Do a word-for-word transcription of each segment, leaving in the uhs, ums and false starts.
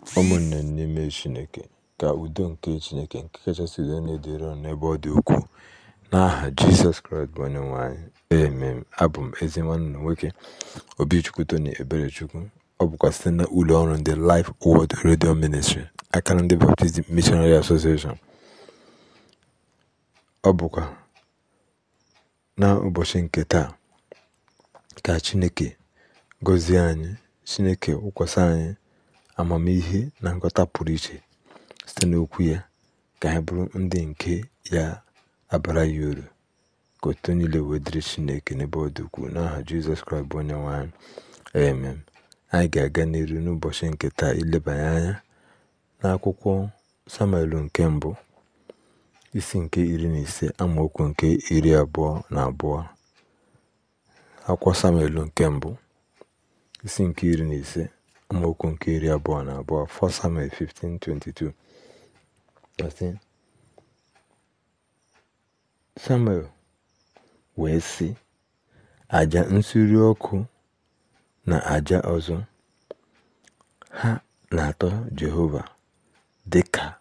ụmụnne n'ime Chineke, ka udo nke Chineke nke kachasị udo na-edere unu n'ebe ọ dị ukwuu n'aha Jizọs Kraịst bụ Onyenwe anyị. Amen. Abụ m ezi nwanne unu nwoke Obichukwu Tony Eberechukwu. Ọ bụkwa site na ụlọ ọrụ ndị Life Word Radio Ministry, akara ndị Baptist Missionary Association. Ọ bụkwa na ụbọchị nke taa ka Chineke gọzie anyị, Chineke wụkwasị anyị amamihe na nghọta pụrụ iche site n'okwu ya, ka anyị bụrụ ndị nke ya abara ya uru. Ka otuto niile wee dịrị Chineke n'ebe ọ dị ukwuu n'aha Jizọs Kraịst bụ Onyenwe anyị. Amen. Anyị ga-aga n'iru n'ụbọchị nke taa ilebanye anya n'akwụkwọ Samuel nke mbụ, isi nke iri na ise amaokwu nke iri abụọ na abụọ. Akwụkwọ Samuel nke mbụ, isi nke iri na ise amaokwu nke iri abụọ na abụọ. First Samuel fifteen twenty-two. Samuel wee sị, aja nsure ọkụ na aja ọzọ ha na-atọ Jehova dị ka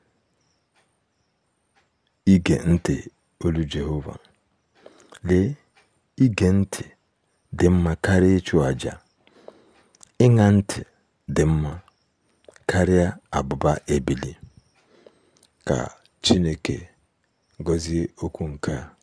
ige ntị olu Jehova. Lee, ige ntị dị mma karịa ịchụ aja, ịṅa ntị dị mma karịa abụba ebili. Ka Chineke gọzie okwu nke a,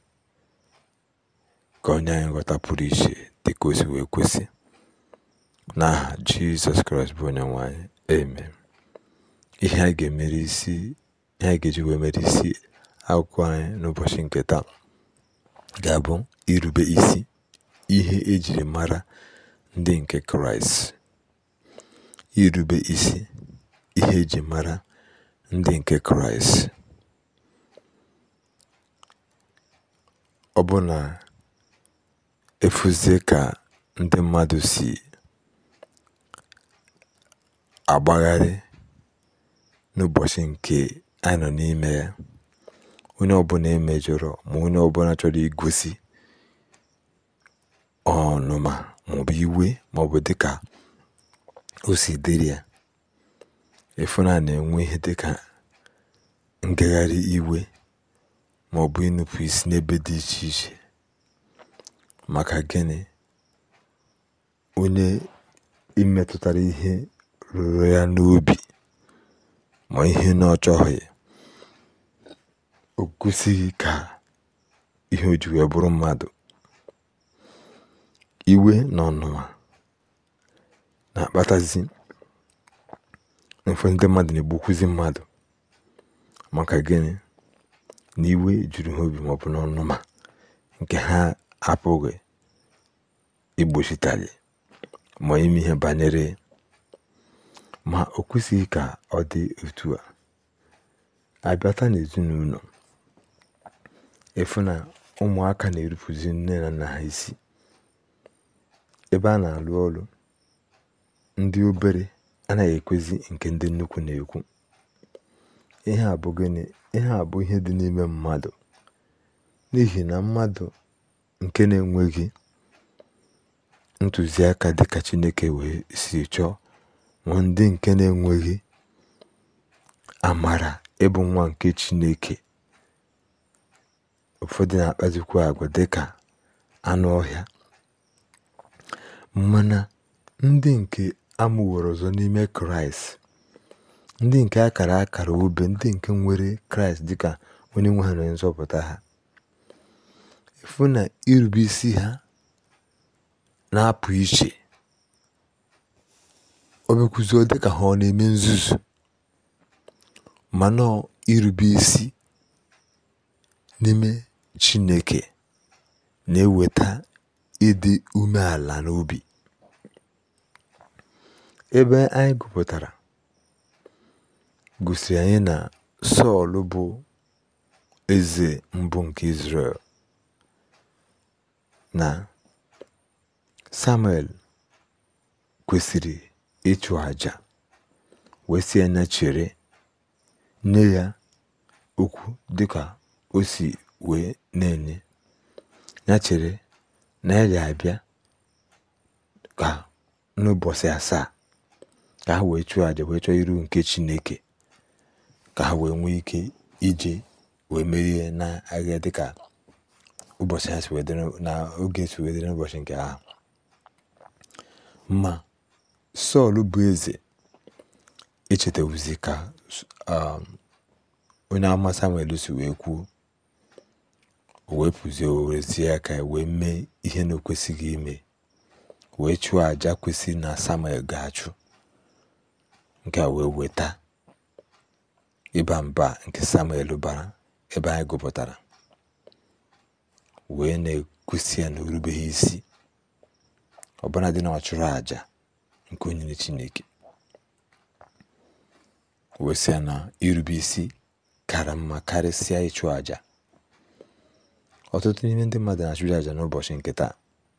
ka onye anyị nghọta pụrụ iche dị ka o si wee kwesị n'aha Jizọs Kraịst bụ Onyenwe anyị. Amen. Ihe anyị ga-emere isi ihe anyị ga-eji wee mere isi akwụkwọ anyị n'ụbọchị nke taa ga-abụ irube isi, ihe ejiri mara ndị nke Kraịst. Irube isi, ihe eji mara ndị nke Kraịst. Ọ bụ na efuzie ka ndị mmadụ si agbagharị n'ụbọchị nke anyị nọ n'ime ya, onye ọbụla emejọrọ ma onye ọbụla chọrọ igosi ọnụma maọbụ iwe maọbụ dịka o si dịrị ya, efu na na-enwe ihe dịka ngagharị iwe maọbụ ịnụpụ isi n'ebe dị iche iche. Maka gịnị? Onye imetụtara ihe ruru ya n'obi ma ihe na ọ chọghị, o gosighị ka ihe o ji wee bụrụ mmadụ. Iwe na ọnụma na-akpatazi ụfọdụ ndị mmadụ na-egbukwuzi mmadụ. Maka gịnị? Na iwe juru ha obi maọbụ na ọnụma nke ha apụghị igbochitali ma ime ihe banyere. Ma o kwesịghị ka ọ dị otu a. Abịata n'ezinụlọ, efu na ụmụaka na-erupụzi nne na nna ha isi. Ebe a na-alụ ọrụ, ndị obere anaghị ekwezi nke ndị nnukwu na-ekwu. Ihe a bụ gịnị? Ihe a bụ ihe dị n'ime mmadụ, n'ihi na mmadụ nke na-enweghị ntụziaka dịka Chineke wee si chọọ, ma ndị nke na-enweghị amara ịbụ nwa nke Chineke, ụfọdụ na-akpazikwa agwa dịka anụ ọhịa. Mana ndị nke amụworo ọzọ n'ime Kraịst, ndị nke akara akara obe, ndị nke nwere Kraịst dịka onye nwe ha na nzọpụta ha, efu na irube isi ha na-apụ iche. O bekwuzo dịka ha ọ na-eme nzuzu, mana irube isi n'ime Chineke na-eweta ịdị umeala n'obi. Ebe anyị gụpụtara gosiri anyị na Sọl bụ eze mbụ nke Izrel, na Samuel kwesịrị ịchụ aja, wee sị anya chere nye ya okwu dịka o si wee na-enye ya, chere na ya ga-abịa ka n'ụbọchị asaa ka ha wee chụọ àjà wee chọọ iru nke Chineke, ka ha wee nwee ike ije wee merie na agha dịka ụbọchị ha si wee dịrị na oge si wee dịrị n'ụbọchị nke ahụ. Ma Sọl bụ eze echetawuzi ka um, onye amụma Samuel si wee kwuo, o wepụzie owerezie aka wee mee ihe na o kwesịghị ime, wee chụọ àjà kwesịrị na Samuel ga-achụ, nke a wee weta ịba mba nke Samuel bara ebe anyị gụpụtara, wee na-ekwusi ya na orubeghị isi ọbụna dị na ọ chụrụ àjà nke onyinye Chineke, wee sị ya na irube isi kara mma karịsịa ịchụ àjà. Ọtụtụ n'ime ndị mmadụ na-achụ àjà n'ụbọchị nke taa.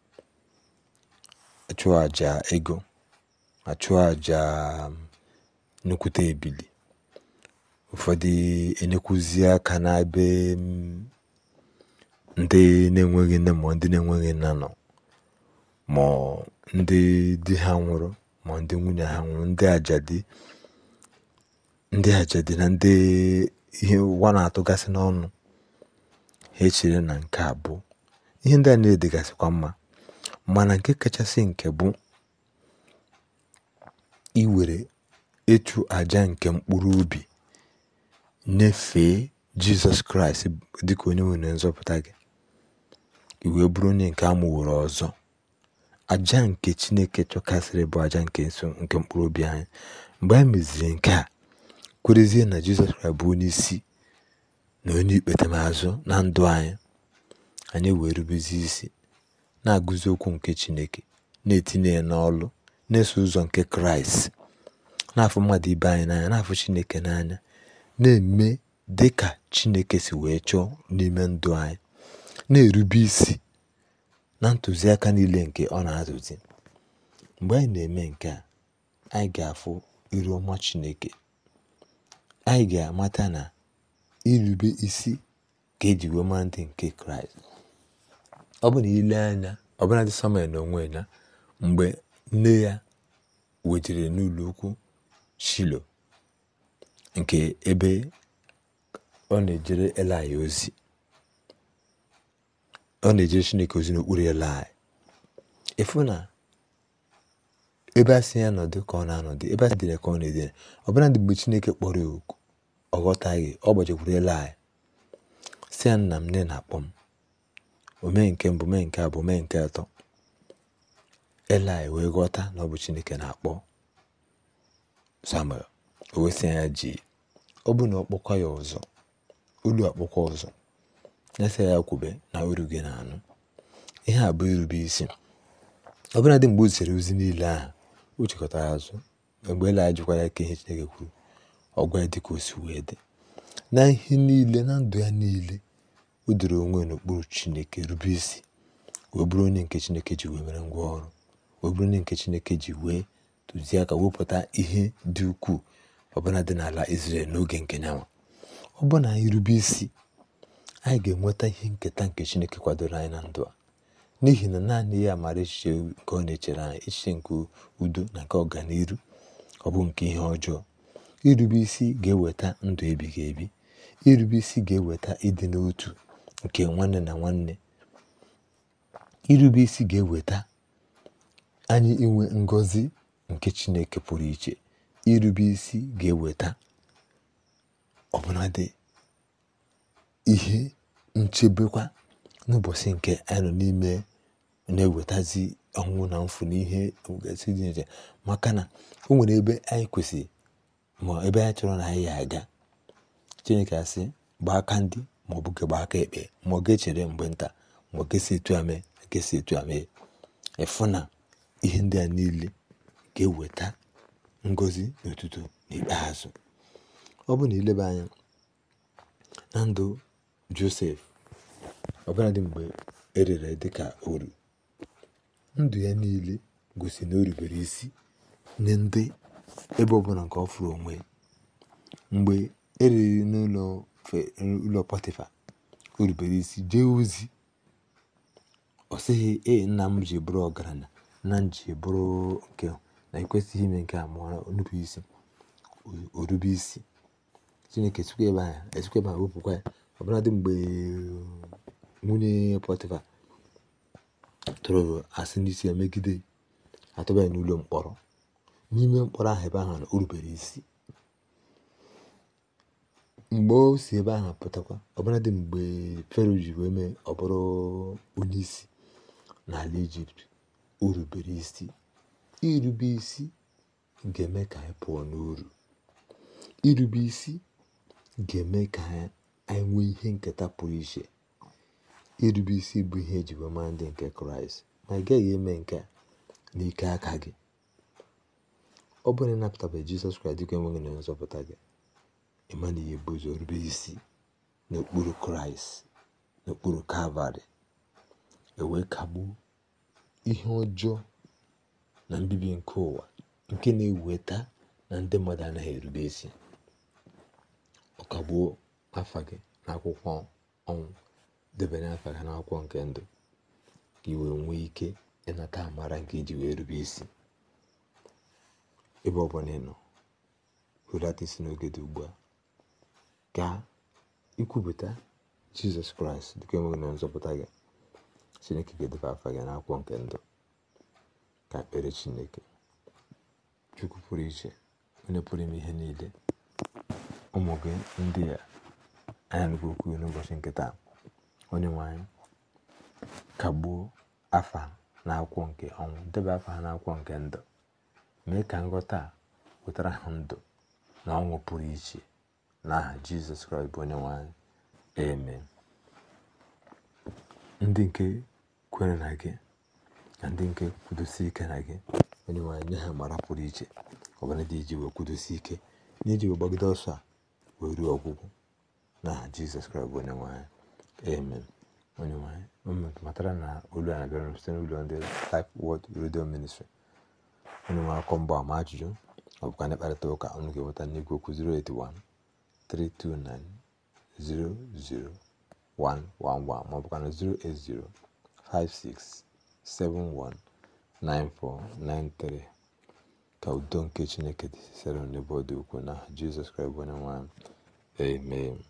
Achụ àjà ego, achụ àjà nnukwute ebili, ụfọdụ enyekwuzi aka n'ebe ndị na-enweghị nne ma ndị na-enweghị nna nọ, ma ndị di ha nwụrụ ma ndị nwunye ha nwụrụ, ndị ajadi ndị ajadi na ndị ihe ụwa na-atụgasị n'ọnụ. Ha echere na nke a bụ ihe ndị a na-edegasịkwa mma, mana nke kachasị nke bụ iwere ịchụ àjà nke mkpụrụ obi nyefee Jizọs Kraịst dịka onye nwe na nzọpụta gị, iwe bụrụ onye nke amụworo ọzọ. Àjà nke Chineke chọkasịrị bụ àjà nke nso nke mkpụrụ obi anyị. Mgbe anyị meziri nke a, kwerezie na Jizọs Kraịst bụ onye isi na onye ikpetemazụ na ndụ anyị, anyị wee rubezi isi na-agụzi okwu nke Chineke, na-etinye ya n'ọlụ, na-eso ụzọ nke Kraịst, na-afụ mmadụ ibe anyị n'anya, na-afụ Chineke n'anya, na-eme dịka Chineke si wee chọọ n'ime ndụ anyị, na-erube isi na ntụziaka niile nke ọ na-atụzi. Mgbe anyị na-eme nke a, anyị ga-afụ iru ọma Chineke. Anyị ga-amata na irube isi ka eji wee mara ndị nke Kraịst. Ọ bụ na ile anya, ọbụna dị Samuel n'onwe ya, mgbe nne ya wejere n'ụlọ ukwu Shilo, nke ebe ọ na-ejere Elai ozi, ọ na-ejere Chineke ozi n'okpuru Elai, efu na ebe a sị ya nọdụ ka ọ na-anọdụ, ebe a dịrị ka ọ na-edere. Ọbụna dị mgbe Chineke kpọrọ ya oku, ọ ghọtaghị. Ọ gbajekwuru Elai sị ya, nna m nne na-akpọ m, o mee nke mbụ, mee nke abụọ, mee nke atọ. Elai wee ghọta na ọ bụ Chineke na-akpọ Samuel. O wee sị ya ji, ọ bụ na ọ kpọkwa ya ọzọ, olu akpọkwa ọzọ, na-ese ya kwube na uru gị na-anụ. Ihe a bụ irube isi. Ọbụna dị mgbe o zisere ozi niile ahụ, o chịkọtara azụ mgbe Elai jụkwara ya ka ihe Chineke kwuru, ọ gwa ya dị ka o si wee dị. Na ihe niile, na ndụ ya niile, o doro onwe n'okpuru Chineke, rube isi, wee bụrụ onye nke Chineke ji wee mere ngwa ọrụ, wee bụrụ onye nke Chineke ji wee tụzie aka wepụta ihe dị ukwuu ọbụna dị n'ala Izrel n'oge nke nyanwa. Ọ bụ na anyị rube isi, anyị ga-enweta ihe nketa nke Chineke kwadoro anyị na ndụ a, n'ihi na naanị ya mara echiche nke ọ na-echere anyị, echiche nke udo na nke ọganiru, ọ bụ nke ihe ọjọọ. Irube isi ga-eweta ndụ ebighị ebi. Irube isi ga-eweta ịdị n'otu nke nwanne na nwanne. Irube isi ga-eweta anyị inwe ngọzi nke Chineke pụrụ iche. Irube isi ga-eweta ọbụnadị ihe nchebekwa n'ụbọchị nke anyị nọ n'ime, na-ewetazi ọnwụ na mfu na ihe gasị dị iche. Maka na o nwere ebe anyị kwesịrị, ma ebe anyị chọrọ na anyị ya aga, Chineke asị gbaa aka ndị ma ọ bụ gị gbaa aka ekpe, ma ọ ga-echere mgbe nta, ma ọ ga-esi etu a mee, ga-esi etu a mee. Efu na ihe ndị a niile ga-eweta ngọzi n'ụtụtụ n'ikpeazụ. Ọ bụ na ileba anya na ndụ Josef, ọbụla dị mgbe erere dịka oru, ndụ ya niile gosi na o rubere isi nye ndị ebe ọbụla nke ọ fụrụ onwe. Mgbe eriri n'ụlọ ụlọ Pọtịfa, o rubere isi jee ozi. Ọ sịghị, ee, nna m ji bụrụ ọgaranya, nna m ji bụrụ nke na ekwesịghị ime nke a ma ọ nupụ isi orube isi. Chineke esikwa ebe ahụ esikwa ebe ahụ wepụkwa ya. Ọbụladị mgbe nwunye Pọtịfa tụrụ asị n'isi ya megide, atụba ya n'ụlọ mkpọrọ. N'ime mkpọrọ ahụ ebe ahụ na o rubere isi. Mgbe o si ebe ahụ pụtakwa, ọbụladị mgbe Fero ji wee mee ọ bụrụ onye isi n'ala Ijipt, o rubere isi. Irube isi ga-eme ka anyị pụọ n'uru. Irube isi ga-eme ka anyị nwee ihe nketa pụrụ iche. Irube isi bụ ihe eji wee mara ndị nke Kraịst. Ma ị gaghị eme nke a n'ike aka gị. Ọ bụrụ na ị napụtabeghị Jizọs Kraịst dịka enweghị na nzọpụta gị, ị ma na ihe bụ ụzọ rube isi n'okpuru Kraịst, n'okpuru Kalvarị, ewee kagbuo ihe ọjọọ na mbibi nke ụwa nke na-eweta na ndị mmadụ anaghị erube isi. Ọ kagbuo afa gị n'akwụkwọ ọnwụ, debere afa gị n'akwụkwọ nke ndụ, ka i wee nwee ike ịnata amara nke iji wee rube isi. Ebe ọ bụla ị nọ, hụlata isi n'oge dị ugbu a, ka ikwupụta Jizọs Kraịst dịka enweghị na nzọpụta gị. Chineke ga-edebe afa gị n'akwụkwọ nke ndụ. Ka ekpere Chineke. Chukwu pụrụ iche, onye pụrụ ime ihe niile, ụmụ gị ndị a anya nnukwu okwu n'ụbọchị nke taa, onye nwe anyị, kagbuo afa n'akwụkwọ nke ọnwụ, debe afa ha n'akwụkwọ nke ndụ. Mee ka nghọta a wetara ha ndụ na ọṅụ pụrụ iche n'aha Jizọs Kraịst bụ onye nwe anyị. Amen. Ndị nke kwere na gị na ndị nke kwudosi ike na gị, onye nwe anyị nye ha mara pụrụ iche, ọbụla dị iji wee kwudosi ike n'iji wee gbagide ọsọ a wee ruo ọgwụgwụ n'aha Jizọs Kraịst bụ onye nwe anyị. Amen. Onye nwe anyị matara na olu a na-abịara site n'ụlọ ndị Life Word Radio Ministry. Onye nwe akọ mgba ama ajụjụ ọ bụkwa na ịkparịta ụka, unu ga-enweta n'igwe okwu zero eight one, three two nine, zero zero one one one ma ọ bụkwa na zero eight zero, five six seven one nine four nine three. Ka udo nke Chineke dị sere n'ebe ọ dị ukwuu na Jizọs Kraịst bụ onye nwe anyị. Amen.